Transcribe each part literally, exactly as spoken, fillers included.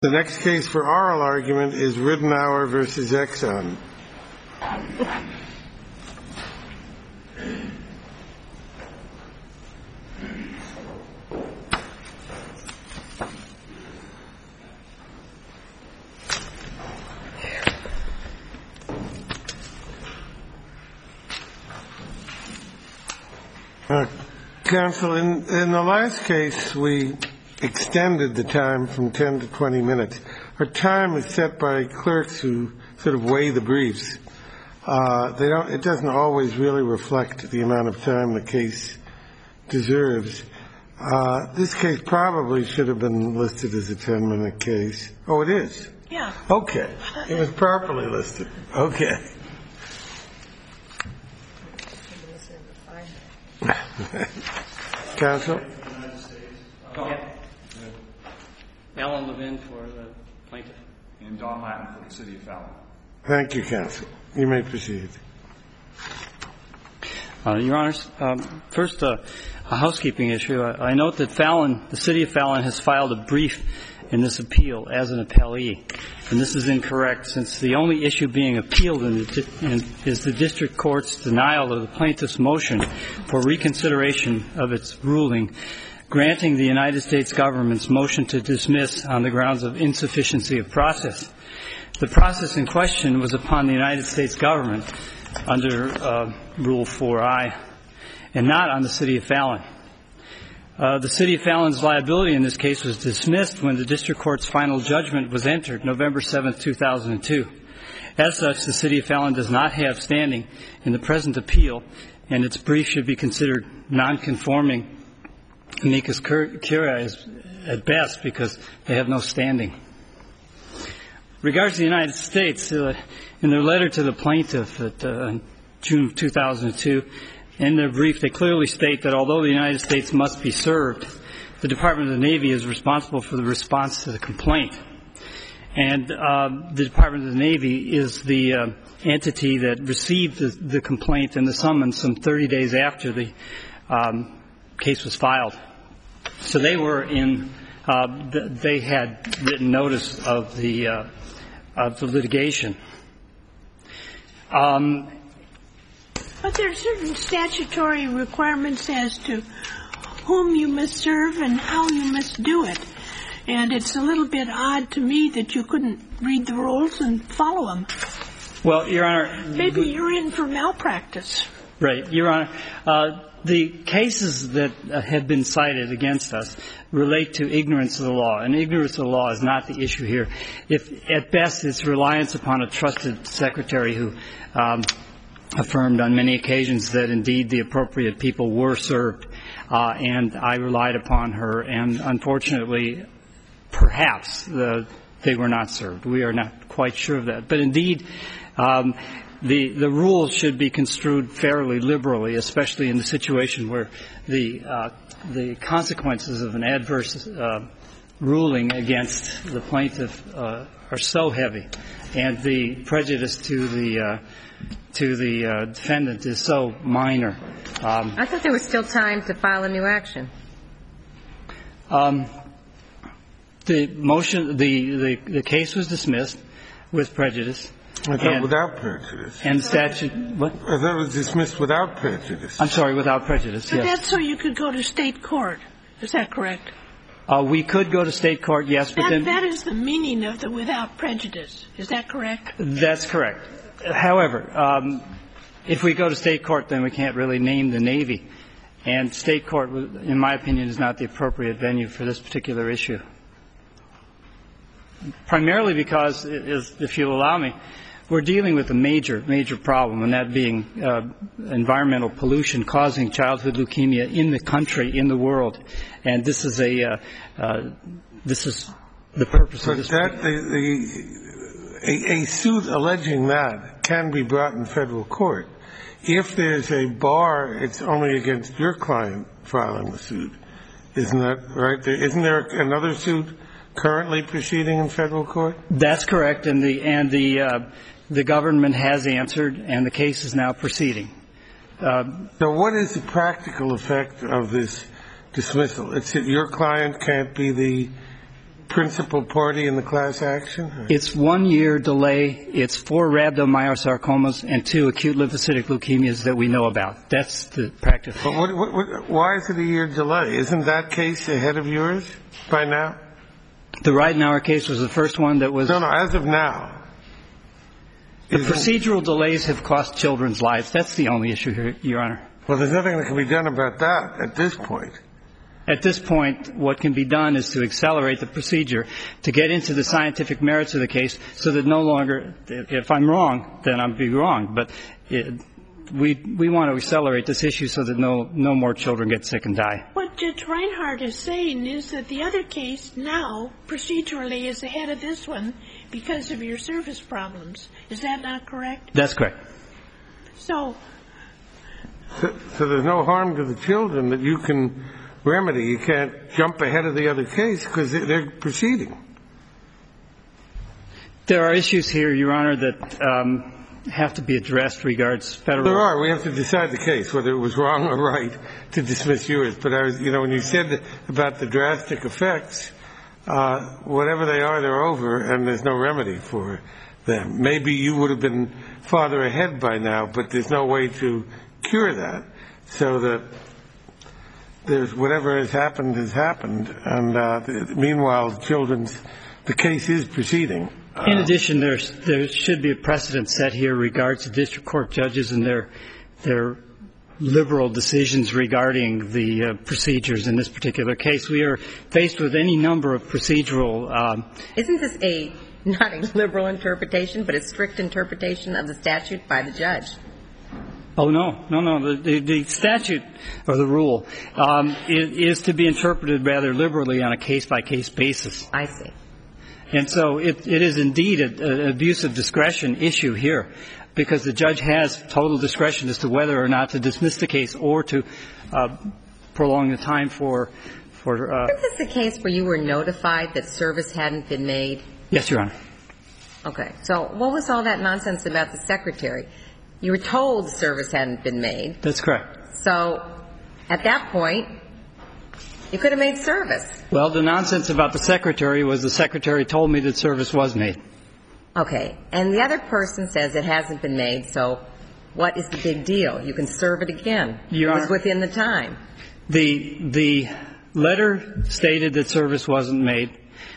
The next case for oral argument is Ridenour versus Exxon. Uh, counsel, in, in the last case, we extended the time from ten to twenty minutes. Our time is set by clerks who sort of weigh the briefs. Uh, they don't, it doesn't always really reflect the amount of time the case deserves. Uh, this case probably should have been listed as a ten-minute case. Oh, it is? Yeah. Okay. It was properly listed. Okay. Counsel? Okay. Alan Levin for the plaintiff. And Don Latin for the City of Fallon. Thank you, counsel. You may proceed. Uh, Your Honors, um, first, uh, a housekeeping issue. I, I note that Fallon, the City of Fallon, has filed a brief in this appeal as an appellee. And this is incorrect, since the only issue being appealed in the, in, is the district court's denial of the plaintiff's motion for reconsideration of its ruling granting the United States government's motion to dismiss on the grounds of insufficiency of process. The process in question was upon the United States government under uh, Rule four I and not on the City of Fallon. Uh, the City of Fallon's liability in this case was dismissed when the district court's final judgment was entered November seventh, two thousand two. As such, the City of Fallon does not have standing in the present appeal, and its brief should be considered non-conforming amicus curiae at best because they have no standing. Regards to the United States, uh, in their letter to the plaintiff at uh, June two thousand two, in their brief they clearly state that although the United States must be served, the Department of the Navy is responsible for the response to the complaint. And uh, the Department of the Navy is the uh, entity that received the, the complaint and the summons some thirty days after the um, case was filed. So they were in, uh, they had written notice of the, uh, of the litigation. Um, but there are certain statutory requirements as to whom you must serve and how you must do it. And it's a little bit odd to me that you couldn't read the rules and follow them. Well, Your Honor. Maybe you're in for malpractice. Right. Your Honor, uh, the cases that uh, have been cited against us relate to ignorance of the law, and ignorance of the law is not the issue here. If, at best, it's reliance upon a trusted secretary who um, affirmed on many occasions that, indeed, the appropriate people were served, uh, and I relied upon her, and unfortunately, perhaps the, they were not served. We are not quite sure of that. But, indeed, um, The, the rules should be construed fairly liberally, especially in the situation where the, uh, the consequences of an adverse uh, ruling against the plaintiff uh, are so heavy, and the prejudice to the, uh, to the uh, defendant is so minor. Um, I thought there was still time to file a new action. Um, the motion, the, the, the case was dismissed with prejudice. I thought and, without prejudice. And the statute, what? I thought it was dismissed without prejudice. I'm sorry, without prejudice, but yes. That's so you could go to state court. Is that correct? Uh, we could go to state court, yes, but that, then... That is the meaning of the without prejudice. Is that correct? That's correct. However, um, if we go to state court, then we can't really name the Navy. And state court, in my opinion, is not the appropriate venue for this particular issue. Primarily because, if you'll allow me, we're dealing with a major, major problem, and that being uh, environmental pollution causing childhood leukemia in the country, in the world. And this is a, uh, uh, this is the purpose but of this. But that, the, the, a, a suit alleging that can be brought in federal court. If there's a bar, it's only against your client filing the suit. Isn't that right? Isn't there another suit currently proceeding in federal court? That's correct, and the, and the, uh, The government has answered, and the case is now proceeding. Uh, so what is the practical effect of this dismissal? It's that your client can't be the principal party in the class action? It's one year delay. It's four rhabdomyosarcomas and two acute lymphocytic leukemias that we know about. That's the practice. But what, what, what, why is it a year delay? Isn't that case ahead of yours by now? The Ridenour case was the first one that was... No, no, as of now. The Isn't... procedural delays have cost children's lives. That's the only issue here, Your Honor. Well, there's nothing that can be done about that at this point. At this point, what can be done is to accelerate the procedure, to get into the scientific merits of the case so that no longer, if I'm wrong, then I'll be wrong. But it, we we want to accelerate this issue so that no, no more children get sick and die. What Judge Reinhardt is saying is that the other case now procedurally is ahead of this one because of your service problems. Is that not correct? That's correct. So, So, so there's no harm to the children that you can remedy. You can't jump ahead of the other case because they're proceeding. There are issues here, Your Honor, that um, have to be addressed regards federal... There are. We have to decide the case, whether it was wrong or right to dismiss yours. But, I was, you know, when you said about the drastic effects, uh, whatever they are, they're over, and there's no remedy for them. Maybe you would have been farther ahead by now, but there's no way to cure that. So that there's whatever has happened has happened, and uh, meanwhile, children's the case is proceeding. In addition, there's, there should be a precedent set here regards to district court judges and their their liberal decisions regarding the uh, procedures in this particular case. We are faced with any number of procedural... Um, Isn't this a not a liberal interpretation, but a strict interpretation of the statute by the judge? Oh, no. No, no. The, the, the statute or the rule um, is, is to be interpreted rather liberally on a case-by-case basis. I see. And so it, it is indeed an abuse of discretion issue here, because the judge has total discretion as to whether or not to dismiss the case or to uh, prolong the time for... for. Uh, Is this the case where you were notified that service hadn't been made? Yes, Your Honor. Okay. So what was all that nonsense about the secretary? You were told service hadn't been made. That's correct. So at that point, you could have made service. Well, the nonsense about the secretary was the secretary told me that service was made. Okay. And the other person says it hasn't been made, so what is the big deal? You can serve it again. Your It was Honor, within the time. The, the letter stated that service wasn't made.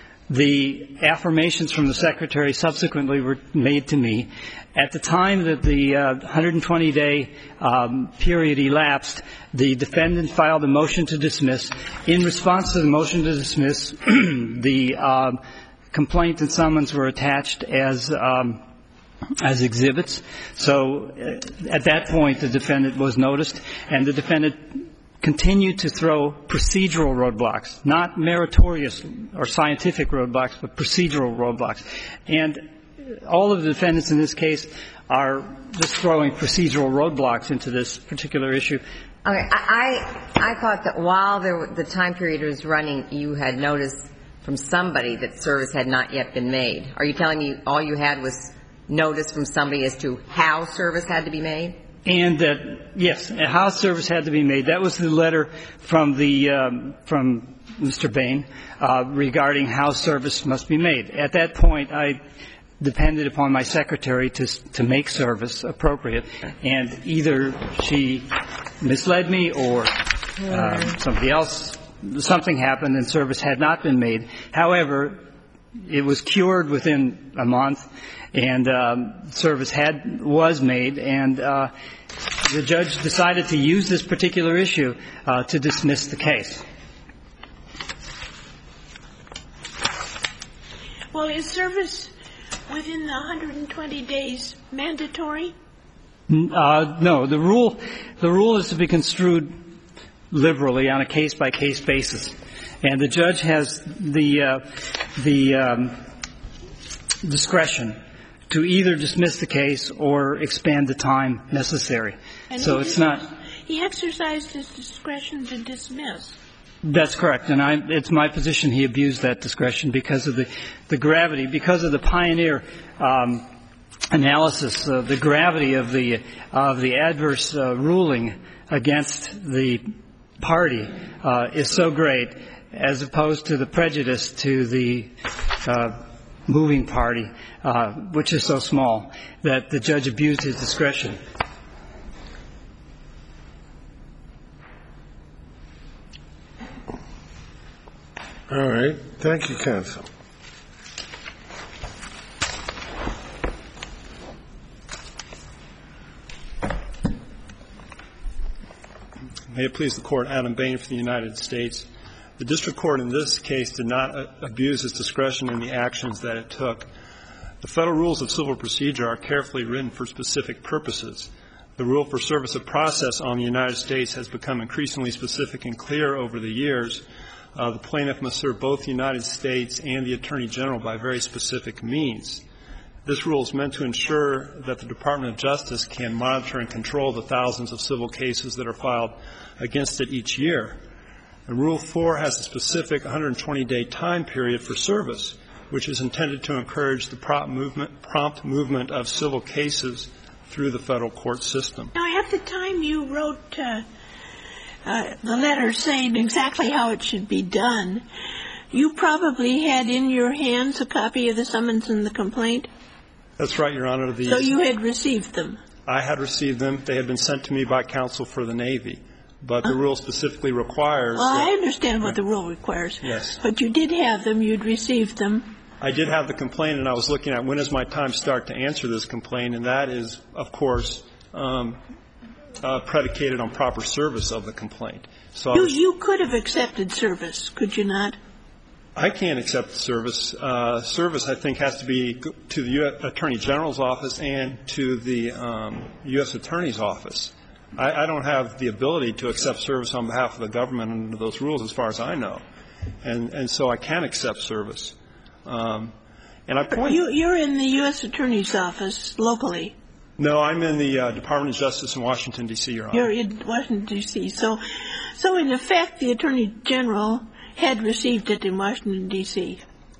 The affirmations from the secretary subsequently were made to me. At the time that the uh, one hundred twenty day um, period elapsed, the defendant filed a motion to dismiss. In response to the motion to dismiss, the uh, complaint and summons were attached as um, as exhibits. So uh, at that point, the defendant was noticed, and the defendant continued to throw procedural roadblocks, not meritorious or scientific roadblocks, but procedural roadblocks. And all of the defendants in this case are just throwing procedural roadblocks into this particular issue. Okay. I, I, I thought that while there, the time period was running, you had noticed from somebody that service had not yet been made. Are you telling me all you had was notice from somebody as to how service had to be made? And that, yes, how service had to be made. That was the letter from the um, from Mister Bain uh, regarding how service must be made. At that point, I depended upon my secretary to to make service appropriate, and either she misled me or uh, somebody else, something happened and service had not been made. However, it was cured within a month, and um, service had was made, and uh, the judge decided to use this particular issue uh, to dismiss the case. well, is service within the one hundred twenty days mandatory? Uh, no, the rule the rule is to be construed liberally on a case by case basis, and the judge has the uh, the um, discretion to either dismiss the case or expand the time necessary. And so he it's not. He exercised his discretion to dismiss. That's correct, and I, it's my position he abused that discretion because of the, the gravity, because of the pioneer um, analysis, uh, the gravity of the of the adverse uh, ruling against the party uh, is so great. as opposed to the prejudice to the uh, moving party, uh, which is so small, that the judge abused his discretion. All right. Thank you, counsel. May it please the Court, Adam Bain for the United States. The district court in this case did not uh, abuse its discretion in the actions that it took. The Federal Rules of Civil Procedure are carefully written for specific purposes. The rule for service of process on the United States has become increasingly specific and clear over the years. Uh, the plaintiff must serve both the United States and the Attorney General by very specific means. This rule is meant to ensure that the Department of Justice can monitor and control the thousands of civil cases that are filed against it each year. And Rule four has a specific one hundred twenty day time period for service, which is intended to encourage the prompt movement, prompt movement of civil cases through the federal court system. Now, at the time you wrote uh, uh, the letter saying exactly how it should be done, you probably had in your hands a copy of the summons and the complaint? That's right, Your Honor. The, so you had received them? I had received them. They had been sent to me by counsel for the Navy. But the uh, rule specifically requires... Well, I understand what the rule requires. Yes. But you did have them. You'd received them. I did have the complaint, and I was looking at when does my time start to answer this complaint, and that is, of course, um, uh, predicated on proper service of the complaint. So you, was, you could have accepted service, could you not? I can't accept service. Uh, service, I think, has to be to the U S Attorney General's office and to the um, U S Attorney's office. I, I don't have the ability to accept service on behalf of the government under those rules, as far as I know, and and so I can accept service. Um, and I point. You, you're in the U S Attorney's office locally. No, I'm in the uh, Department of Justice in Washington D C, Your Honor. You're in Washington D C. So, so in effect, the Attorney General had received it in Washington D C.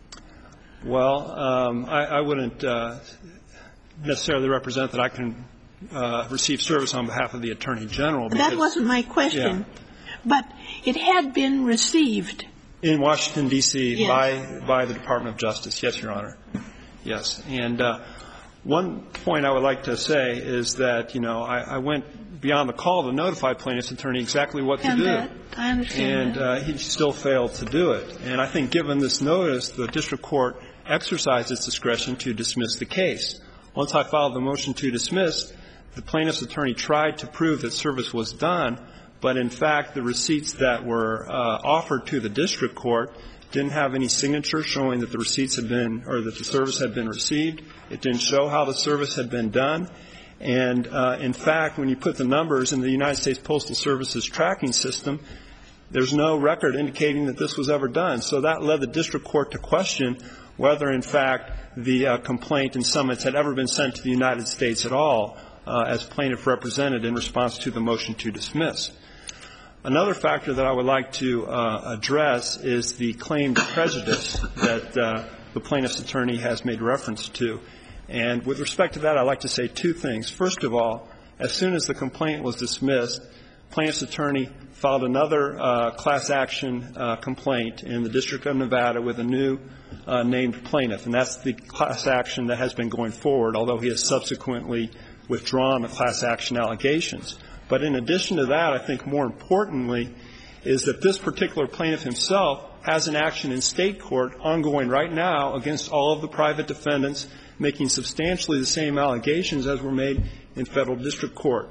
Well, um, I, I wouldn't uh, necessarily represent that I can uh, receive service on behalf of the Attorney General. Because, that wasn't my question. Yeah. But it had been received. In Washington, D C, yes. by by the Department of Justice. Yes, Your Honor. Yes. And uh, one point I would like to say is that, you know, I, I went beyond the call to notify plaintiff's attorney exactly what to and do. That, I understand and that. uh, he still failed to do it. And I think given this notice, the district court exercised its discretion to dismiss the case. Once I filed the motion to dismiss, the plaintiff's attorney tried to prove that service was done, but in fact the receipts that were uh, offered to the district court didn't have any signature showing that the receipts had been, or that the service had been received. It didn't show how the service had been done. And uh, in fact, when you put the numbers in the United States Postal Service's tracking system, there's no record indicating that this was ever done. So that led the district court to question whether, in fact, the uh, complaint and summons had ever been sent to the United States at all, uh, as plaintiff represented in response to the motion to dismiss. Another factor that I would like to uh, address is the claimed prejudice that uh, the plaintiff's attorney has made reference to. And with respect to that, I'd like to say two things. First of all, as soon as the complaint was dismissed, plaintiff's attorney filed another uh, class action uh, complaint in the District of Nevada with a new uh, named plaintiff. And that's the class action that has been going forward, although he has subsequently withdrawn the class action allegations. But in addition to that, I think more importantly is that this particular plaintiff himself has an action in state court ongoing right now against all of the private defendants, making substantially the same allegations as were made in federal district court.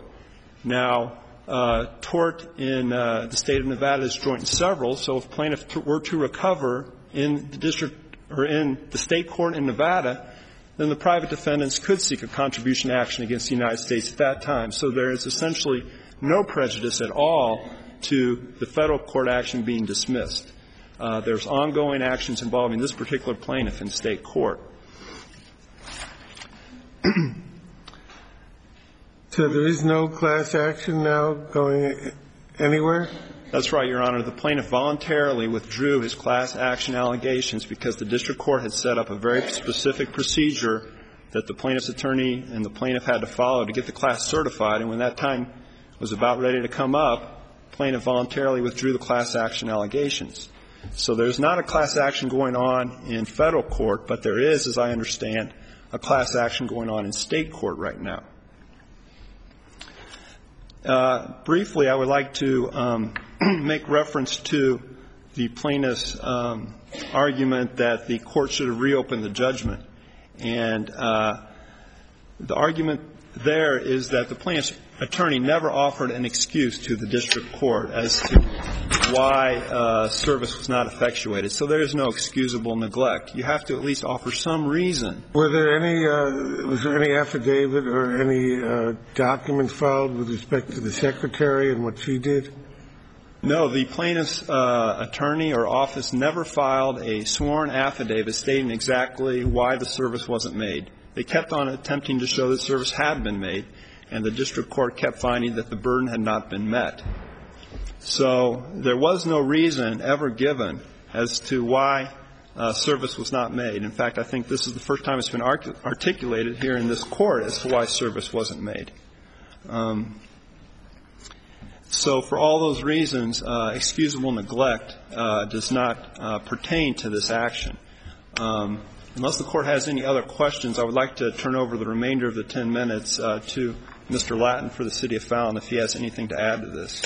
Now, uh, tort in uh, the state of Nevada is joint and several, so if plaintiff t- were to recover in the district or in the state court in Nevada, then the private defendants could seek a contribution action against the United States at that time. So there is essentially no prejudice at all to the federal court action being dismissed. Uh, there's ongoing actions involving this particular plaintiff in state court. So there is no class action now going anywhere? That's right, Your Honor. The plaintiff voluntarily withdrew his class action allegations because the district court had set up a very specific procedure that the plaintiff's attorney and the plaintiff had to follow to get the class certified. And when that time was about ready to come up, the plaintiff voluntarily withdrew the class action allegations. So there's not a class action going on in federal court, but there is, as I understand, a class action going on in state court right now. Uh, briefly, I would like to um, make reference to the plaintiff's um, argument that the court should have reopened the judgment. And uh, the argument there is that the plaintiff's attorney never offered an excuse to the district court as to why uh, service was not effectuated. So there is no excusable neglect. You have to at least offer some reason. Were there any, uh, was there any affidavit or any uh, document filed with respect to the secretary and what she did? No, the plaintiff's uh, attorney or office never filed a sworn affidavit stating exactly why the service wasn't made. They kept on attempting to show that service had been made, and the district court kept finding that the burden had not been met. So there was no reason ever given as to why uh, service was not made. In fact, I think this is the first time it's been art- articulated here in this court as to why service wasn't made. Um, so for all those reasons, uh, excusable neglect uh, does not uh, pertain to this action. Um, unless the court has any other questions, I would like to turn over the remainder of the ten minutes uh, to Mister Lattin for the City of Fallon if he has anything to add to this.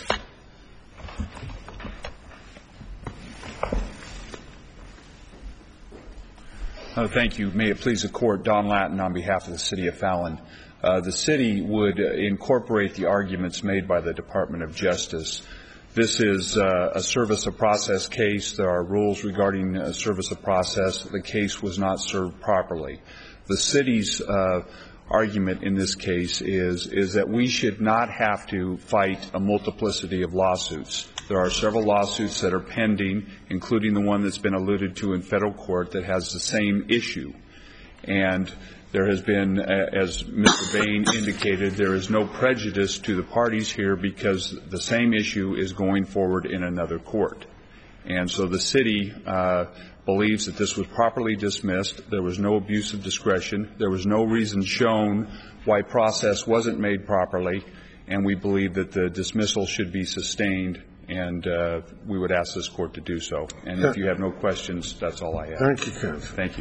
Uh, thank you. May it please the Court, Don Lattin on behalf of the City of Fallon. Uh, the City would uh, incorporate the arguments made by the Department of Justice. This is uh, a service of process case. There are rules regarding uh, service of process. The case was not served properly. The City's uh, argument in this case is, is that we should not have to fight a multiplicity of lawsuits. There are several lawsuits that are pending, including the one that's been alluded to in federal court that has the same issue. And there has been, as Mister Bain indicated, there is no prejudice to the parties here because the same issue is going forward in another court. And so the City uh, believes that this was properly dismissed. There was no abuse of discretion. There was no reason shown why process wasn't made properly. And we believe that the dismissal should be sustained, and uh, we would ask this Court to do so. And if you have no questions, that's all I have. Thank you, counsel. Thank you.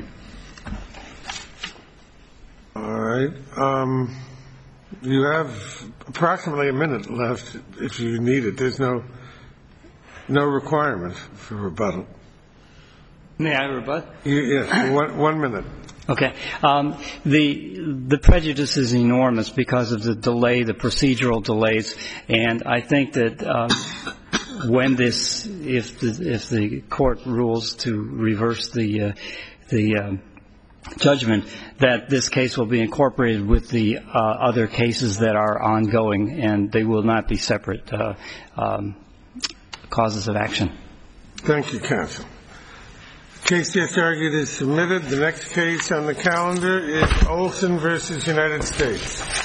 All right. Um, you have approximately a minute left if you need it. There's no no requirement for rebuttal. May I rebut? Yes, one, one minute. Okay. Um, the the prejudice is enormous because of the delay, the procedural delays, and I think that um, when this, if the, if the court rules to reverse the uh, the um, judgment, that this case will be incorporated with the uh, other cases that are ongoing, and they will not be separate uh, um, causes of action. Thank you, counsel. The case just argued is submitted. The next case on the calendar is Olson versus United States.